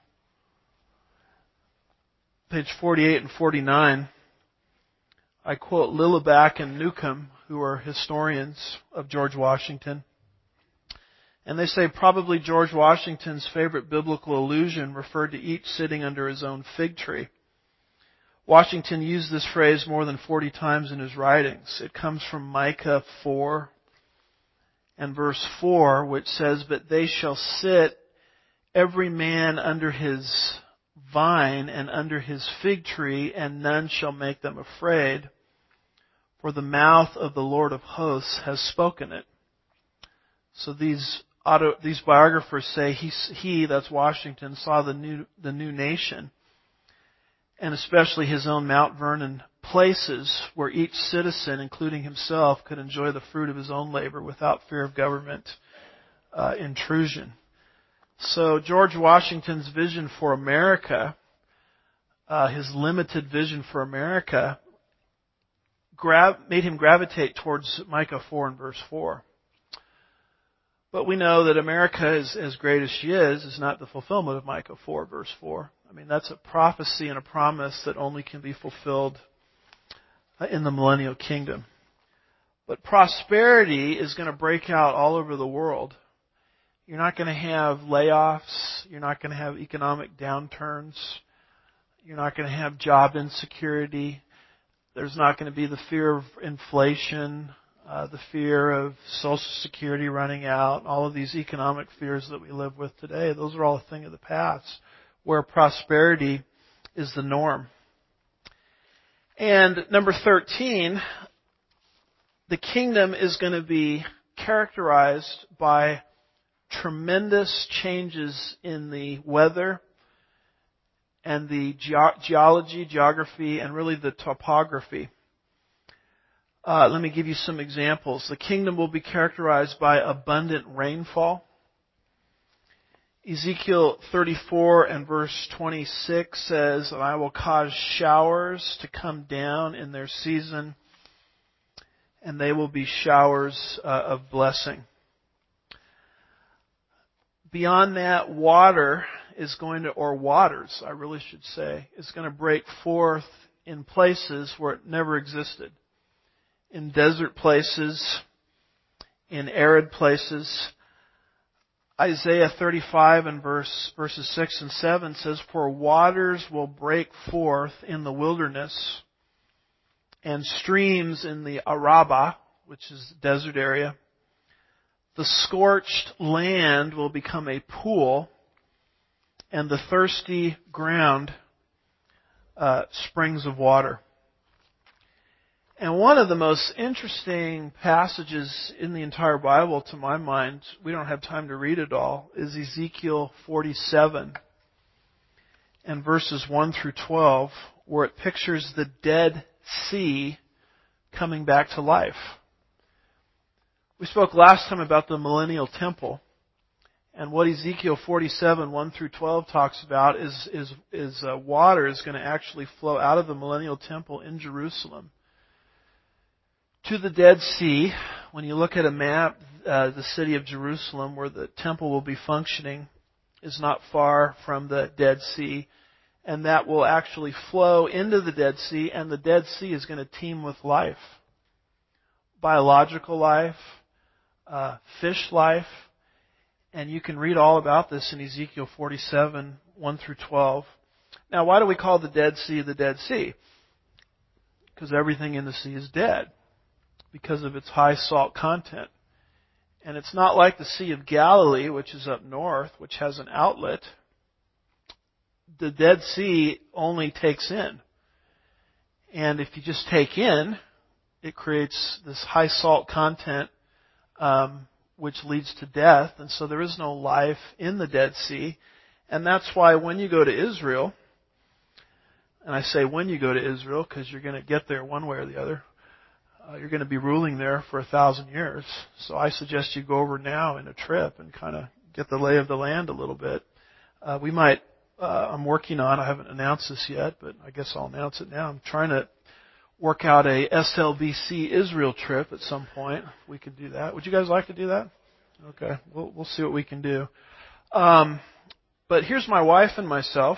Page 48 and 49. I quote Lilleback and Newcomb, who are historians of George Washington. And they say probably George Washington's favorite biblical allusion referred to each sitting under his own fig tree. Washington used this phrase more than 40 times in his writings. It comes from Micah 4 and verse 4, which says, "But they shall sit every man under his vine and under his fig tree, and none shall make them afraid, for the mouth of the Lord of hosts has spoken it." So these biographers say he, that's Washington, saw the new nation, and especially his own Mount Vernon places where each citizen, including himself, could enjoy the fruit of his own labor without fear of government intrusion. So George Washington's vision for America, his limited vision for America, made him gravitate towards Micah 4 and verse 4. But we know that America, as great as she is not the fulfillment of Micah 4, verse 4. I mean, that's a prophecy and a promise that only can be fulfilled in the millennial kingdom. But prosperity is going to break out all over the world. You're not going to have layoffs. You're not going to have economic downturns. You're not going to have job insecurity. There's not going to be the fear of inflation, the fear of Social Security running out, all of these economic fears that we live with today. Those are all a thing of the past, where prosperity is the norm. And number 13, the kingdom is going to be characterized by tremendous changes in the weather and the geology, geography, and really the topography. Let me give you some examples. The kingdom will be characterized by abundant rainfall. Ezekiel 34 and verse 26 says, I will cause showers to come down in their season, and they will be showers of blessing. Beyond that, waters, is going to break forth in places where it never existed. In desert places, in arid places. Isaiah 35 and verses 6 and 7 says, For waters will break forth in the wilderness, and streams in the Arabah, which is the desert area. The scorched land will become a pool, and the thirsty ground springs of water. And one of the most interesting passages in the entire Bible, to my mind, we don't have time to read it all, is Ezekiel 47 and verses 1 through 12, where it pictures the Dead Sea coming back to life. We spoke last time about the millennial temple, and what Ezekiel 47, 1 through 12 talks about is water is going to actually flow out of the millennial temple in Jerusalem to the Dead Sea. When you look at a map, the city of Jerusalem, where the temple will be functioning, is not far from the Dead Sea. And that will actually flow into the Dead Sea, and the Dead Sea is going to teem with life. Biological life, fish life. And you can read all about this in Ezekiel 47, 1 through 12. Now, why do we call the Dead Sea the Dead Sea? Because everything in the sea is dead, because of its high salt content. And it's not like the Sea of Galilee, which is up north, which has an outlet. The Dead Sea only takes in. And if you just take in, it creates this high salt content, which leads to death. And so there is no life in the Dead Sea. And that's why when you go to Israel, and I say when you go to Israel because you're going to get there one way or the other, you're going to be ruling there for 1,000 years. So I suggest you go over now in a trip and kind of get the lay of the land a little bit. I'm working on, I haven't announced this yet, but I guess I'll announce it now. I'm trying to work out a SLBC Israel trip at some point. We could do that. Would you guys like to do that? Okay, we'll see what we can do. But here's my wife and myself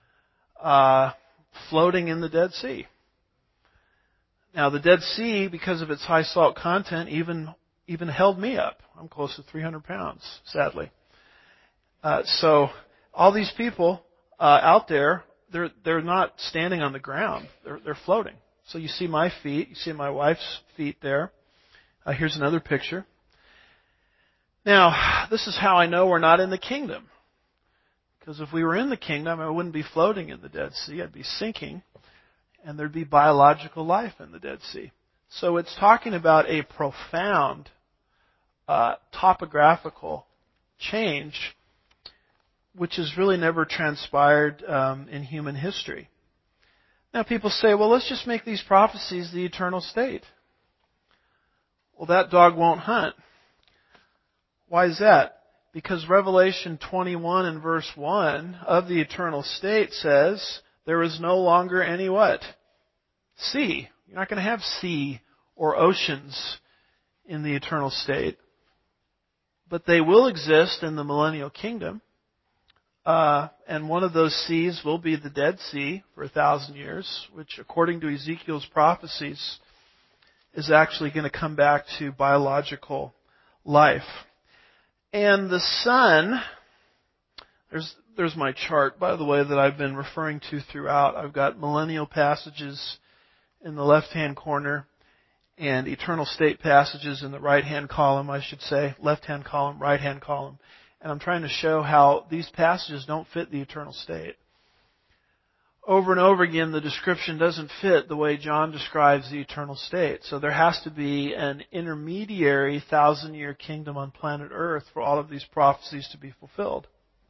floating in the Dead Sea. Now, the Dead Sea, because of its high salt content, even held me up. I'm close to 300 pounds, sadly. So all these people out there, they're not standing on the ground. They're floating. So you see my feet. You see my wife's feet there. Here's another picture. Now, this is how I know we're not in the kingdom. Because if we were in the kingdom, I wouldn't be floating in the Dead Sea. I'd be sinking. And there'd be biological life in the Dead Sea. So it's talking about a profound topographical change, which has really never transpired in human history. Now people say, well, let's just make these prophecies the eternal state. Well, that dog won't hunt. Why is that? Because Revelation 21 and verse 1 of the eternal state says, there is no longer any what? Sea. You're not going to have sea or oceans in the eternal state. But they will exist in the millennial kingdom. And one of those seas will be the Dead Sea for 1,000 years, which according to Ezekiel's prophecies is actually going to come back to biological life. And the sun, there's my chart, by the way, that I've been referring to throughout. I've got millennial passages in the left-hand corner and eternal state passages in the right-hand column, I should say. Left-hand column, right-hand column. And I'm trying to show how these passages don't fit the eternal state. Over and over again, the description doesn't fit the way John describes the eternal state. So there has to be an intermediary 1,000-year kingdom on planet Earth for all of these prophecies to be fulfilled.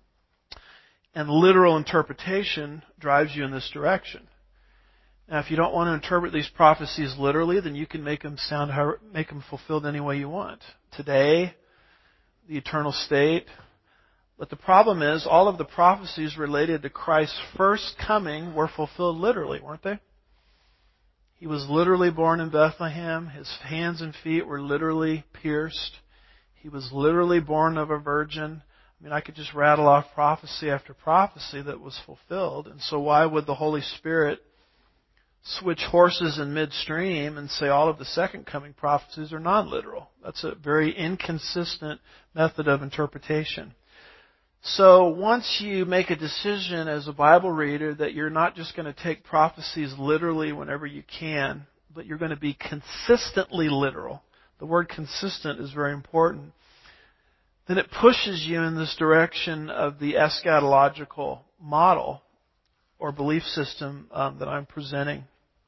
And literal interpretation drives you in this direction. Now, if you don't want to interpret these prophecies literally, then you can make them fulfilled any way you want. Today, the eternal state. But the problem is, all of the prophecies related to Christ's first coming were fulfilled literally, weren't they? He was literally born in Bethlehem. His hands and feet were literally pierced. He was literally born of a virgin. I mean, I could just rattle off prophecy after prophecy that was fulfilled. And so why would the Holy Spirit switch horses in midstream and say all of the second coming prophecies are non-literal? That's a very inconsistent method of interpretation. So once you make a decision as a Bible reader that you're not just going to take prophecies literally whenever you can, but you're going to be consistently literal. The word consistent is very important. Then it pushes you in this direction of the eschatological model or belief system that I'm presenting.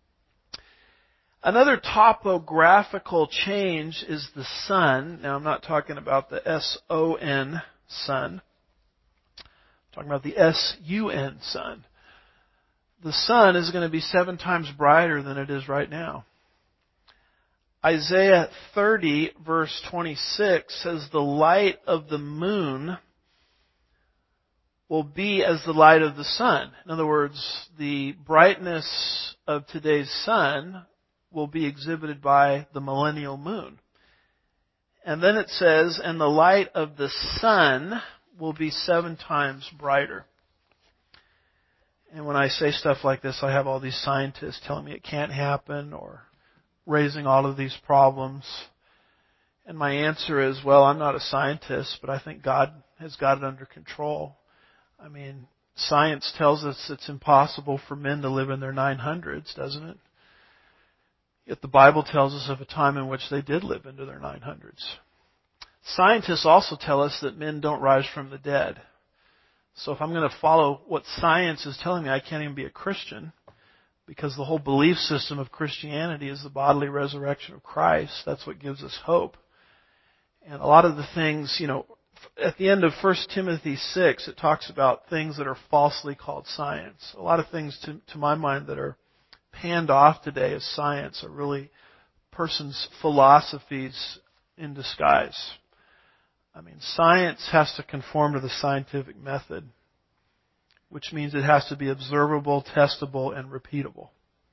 Another topographical change is the sun. Now, I'm not talking about the S-O-N, sun. I'm talking about the S-U-N, sun. The sun is going to be 7 times brighter than it is right now. Isaiah 30, verse 26 says, the light of the moon will be as the light of the sun. In other words, the brightness of today's sun will be exhibited by the millennial moon. And then it says, and the light of the sun will be 7 times brighter. And when I say stuff like this, I have all these scientists telling me it can't happen or raising all of these problems. And my answer is, well, I'm not a scientist, but I think God has got it under control. I mean, science tells us it's impossible for men to live in their 900s, doesn't it? Yet the Bible tells us of a time in which they did live into their 900s. Scientists also tell us that men don't rise from the dead. So if I'm going to follow what science is telling me, I can't even be a Christian, because the whole belief system of Christianity is the bodily resurrection of Christ. That's what gives us hope. And a lot of the things, at the end of 1 Timothy 6, it talks about things that are falsely called science. A lot of things, to my mind, that are panned off today as science are really persons' philosophies in disguise. I mean, science has to conform to the scientific method, which means it has to be observable, testable, and repeatable.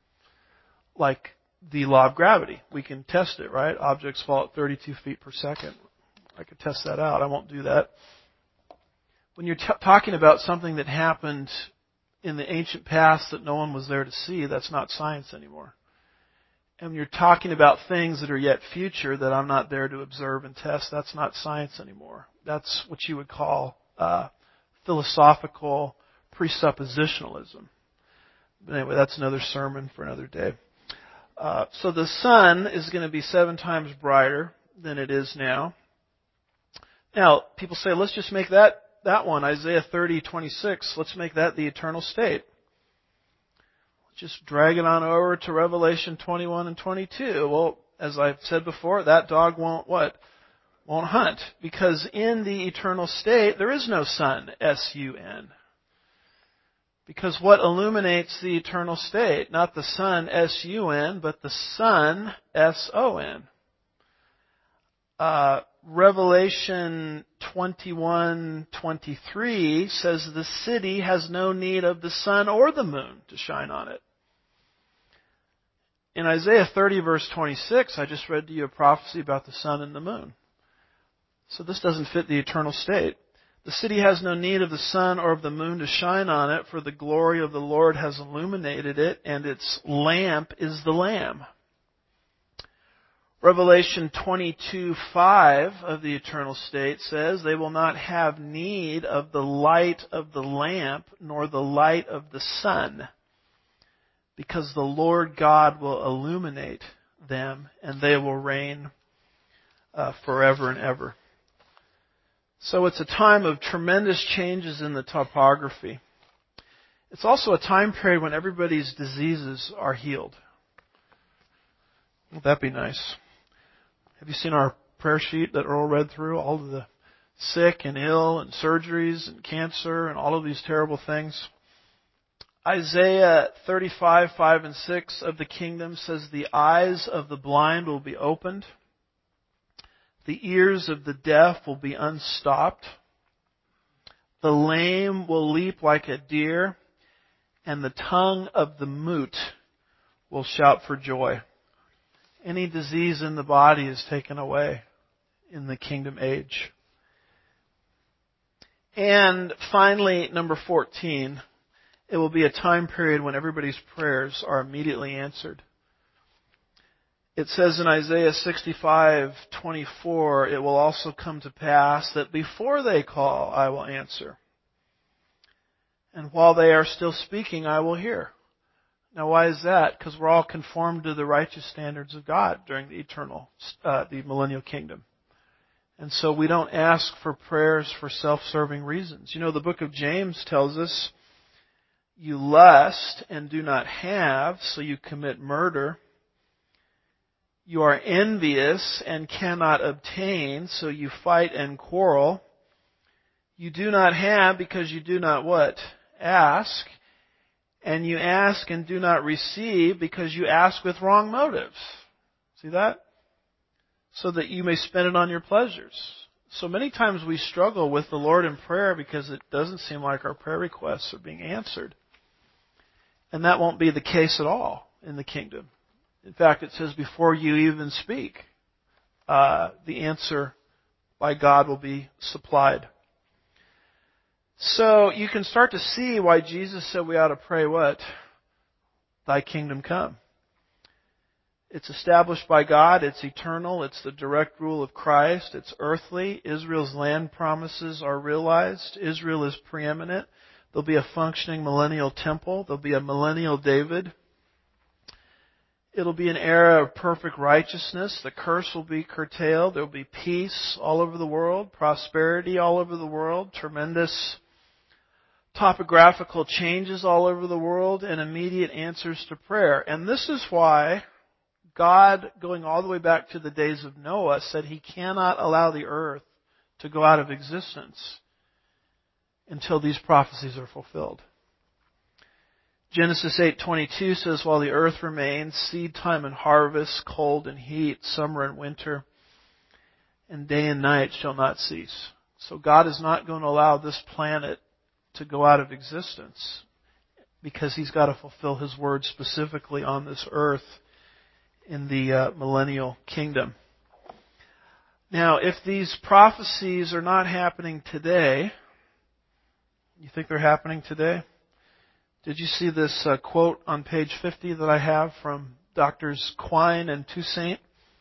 Like the law of gravity. We can test it, right? Objects fall at 32 feet per second. I could test that out. I won't do that. When you're talking about something that happened in the ancient past that no one was there to see, that's not science anymore. And when you're talking about things that are yet future that I'm not there to observe and test, that's not science anymore. That's what you would call philosophical presuppositionalism. But anyway, that's another sermon for another day. So the sun is going to be 7 times brighter than it is now. Now, people say, let's just make that one, Isaiah 30:26, let's make that the eternal state. Just drag it on over to Revelation 21 and 22. Well, as I've said before, that dog won't what? Won't hunt. Because in the eternal state, there is no sun, S-U-N. Because what illuminates the eternal state? Not the sun, S-U-N, but the Son, S-O-N. Revelation 21:23 says the city has no need of the sun or the moon to shine on it. In Isaiah 30 verse 26, I just read to you a prophecy about the sun and the moon. So this doesn't fit the eternal state. The city has no need of the sun or of the moon to shine on it, for the glory of the Lord has illuminated it, and its lamp is the Lamb. Revelation 22:5 of the eternal state says, they will not have need of the light of the lamp, nor the light of the sun, because the Lord God will illuminate them, and they will reign forever and ever. So it's a time of tremendous changes in the topography. It's also a time period when everybody's diseases are healed. Won't that be nice? Have you seen our prayer sheet that Earl read through? All of the sick and ill and surgeries and cancer and all of these terrible things. Isaiah 35:5 and 6 of the kingdom says, the eyes of the blind will be opened. The ears of the deaf will be unstopped. The lame will leap like a deer, and the tongue of the mute will shout for joy. Any disease in the body is taken away in the kingdom age. And finally, number 14, it will be a time period when everybody's prayers are immediately answered. It says in Isaiah 65:24, it will also come to pass that before they call, I will answer. And while they are still speaking, I will hear. Now why is that? Because we're all conformed to the righteous standards of God during the the millennial kingdom. And so we don't ask for prayers for self-serving reasons. You know, the book of James tells us, you lust and do not have, so you commit murder. You are envious and cannot obtain, so you fight and quarrel. You do not have because you do not what? Ask. And you ask and do not receive because you ask with wrong motives. See that? So that you may spend it on your pleasures. So many times we struggle with the Lord in prayer because it doesn't seem like our prayer requests are being answered. And that won't be the case at all in the kingdom. In fact, it says before you even speak, the answer by God will be supplied. So you can start to see why Jesus said we ought to pray what? Thy kingdom come. It's established by God. It's eternal. It's the direct rule of Christ. It's earthly. Israel's land promises are realized. Israel is preeminent. There'll be a functioning millennial temple. There'll be a millennial David. It'll be an era of perfect righteousness. The curse will be curtailed. There'll be peace all over the world, prosperity all over the world, tremendous topographical changes all over the world, and immediate answers to prayer. And this is why God, going all the way back to the days of Noah, said He cannot allow the earth to go out of existence until these prophecies are fulfilled. Genesis 8:22 says, while the earth remains, seed time and harvest, cold and heat, summer and winter, and day and night shall not cease. So God is not going to allow this planet to go out of existence because He's got to fulfill His word specifically on this earth in the millennial kingdom. Now, if these prophecies are not happening today, you think they're happening today? Did you see this quote on page 50 that I have from Drs. Quine and Toussaint?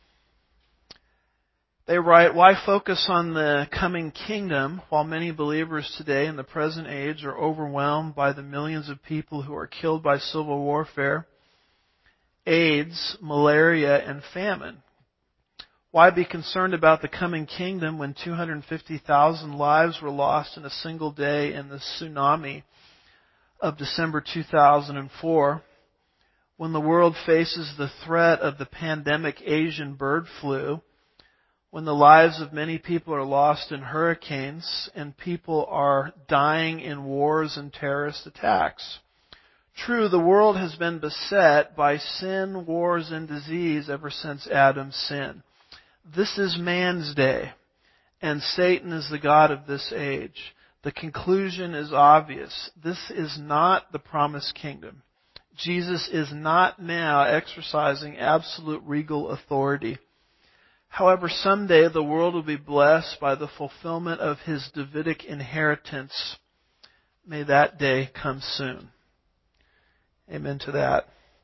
They write, why focus on the coming kingdom while many believers today in the present age are overwhelmed by the millions of people who are killed by civil warfare, AIDS, malaria, and famine? Why be concerned about the coming kingdom when 250,000 lives were lost in a single day in the tsunami of December 2004, when the world faces the threat of the pandemic Asian bird flu, when the lives of many people are lost in hurricanes and people are dying in wars and terrorist attacks. True, the world has been beset by sin, wars, and disease ever since Adam's sin. This is man's day, and Satan is the god of this age. The conclusion is obvious. This is not the promised kingdom. Jesus is not now exercising absolute regal authority. However, someday the world will be blessed by the fulfillment of His Davidic inheritance. May that day come soon. Amen to that.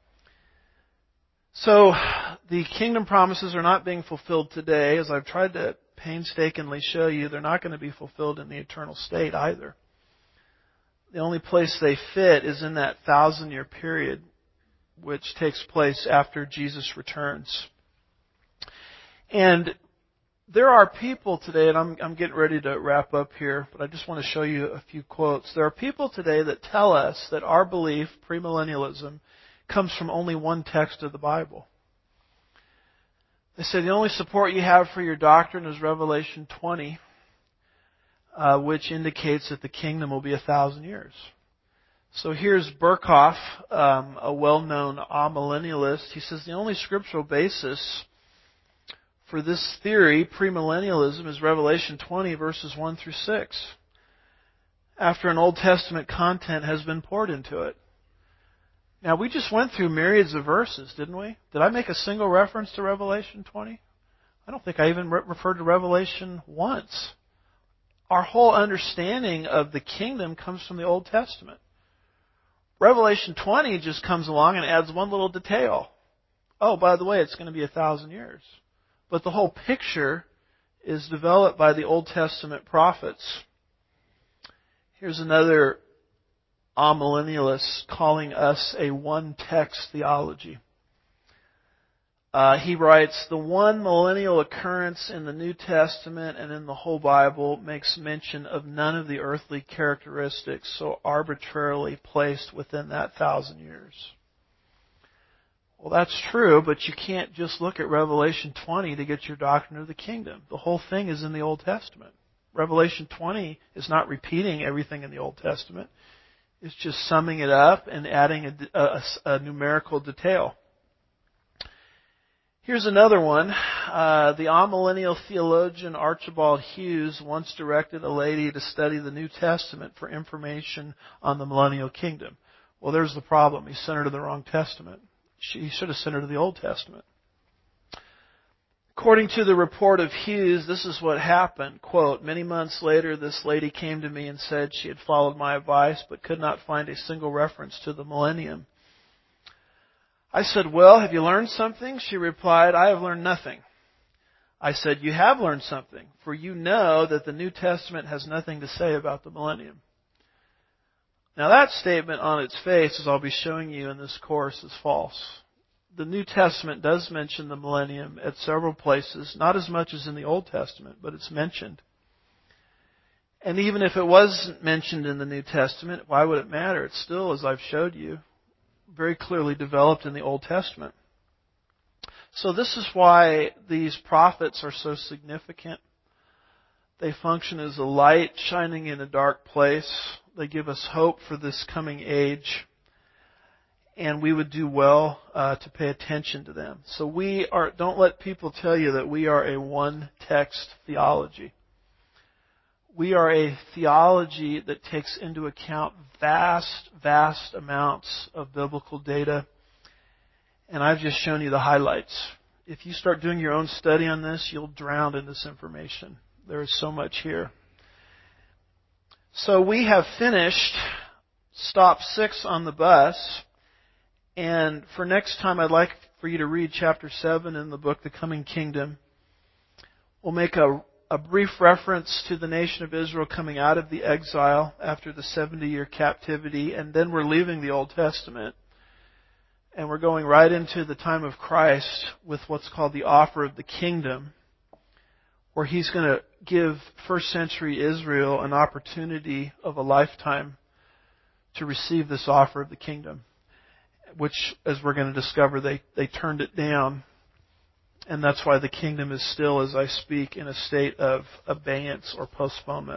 So, the kingdom promises are not being fulfilled today. As I've tried to painstakingly show you, they're not going to be fulfilled in the eternal state either. The only place they fit is in that 1,000-year period, which takes place after Jesus returns. And there are people today, and I'm getting ready to wrap up here, but I just want to show you a few quotes. There are people today that tell us that our belief, premillennialism, comes from only one text of the Bible. They say the only support you have for your doctrine is Revelation 20, which indicates that the kingdom will be 1,000 years. So here's Berkhoff, a well-known amillennialist. He says the only scriptural basis for this theory, premillennialism, is Revelation 20, verses 1 through 6. After an Old Testament content has been poured into it. Now, we just went through myriads of verses, didn't we? Did I make a single reference to Revelation 20? I don't think I even referred to Revelation once. Our whole understanding of the kingdom comes from the Old Testament. Revelation 20 just comes along and adds one little detail. Oh, by the way, it's going to be 1,000 years. But the whole picture is developed by the Old Testament prophets. Here's another amillennialist calling us a one-text theology. He writes, the one millennial occurrence in the New Testament and in the whole Bible makes mention of none of the earthly characteristics so arbitrarily placed within that 1,000 years. Well, that's true, but you can't just look at Revelation 20 to get your doctrine of the kingdom. The whole thing is in the Old Testament. Revelation 20 is not repeating everything in the Old Testament. It's just summing it up and adding a numerical detail. Here's another one. The amillennial theologian Archibald Hughes once directed a lady to study the New Testament for information on the millennial kingdom. Well, there's the problem. He sent her to the wrong testament. He should have sent her to the Old Testament. According to the report of Hughes, this is what happened. Quote, many months later, this lady came to me and said she had followed my advice but could not find a single reference to the millennium. I said, well, have you learned something? She replied, I have learned nothing. I said, you have learned something, for you know that the New Testament has nothing to say about the millennium. Now that statement on its face, as I'll be showing you in this course, is false. The New Testament does mention the millennium at several places, not as much as in the Old Testament, but it's mentioned. And even if it wasn't mentioned in the New Testament, why would it matter? It's still, as I've showed you, very clearly developed in the Old Testament. So this is why these prophets are so significant. They function as a light shining in a dark place. They give us hope for this coming age. And we would do well to pay attention to them. So don't let people tell you that we are a one-text theology. We are a theology that takes into account vast, vast amounts of biblical data. And I've just shown you the highlights. If you start doing your own study on this, you'll drown in this information. There is so much here. So we have finished stop 6 on the bus. And for next time, I'd like for you to read chapter 7 in the book, The Coming Kingdom. We'll make a brief reference to the nation of Israel coming out of the exile after the 70-year captivity, and then we're leaving the Old Testament. And we're going right into the time of Christ with what's called the offer of the kingdom, where He's going to give first century Israel an opportunity of a lifetime to receive this offer of the kingdom, which, as we're going to discover, they turned it down And that's why the kingdom is still, as I speak, in a state of abeyance or postponement.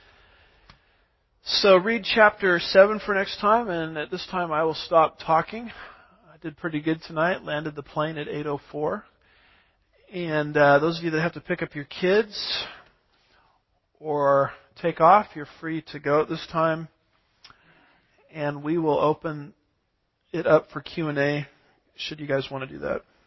So read chapter 7 for next time, and at this time I will stop talking. I did pretty good tonight, landed the plane at 8:04. And those of you that have to pick up your kids or take off, you're free to go at this time. And we will open it up for Q&A should you guys want to do that.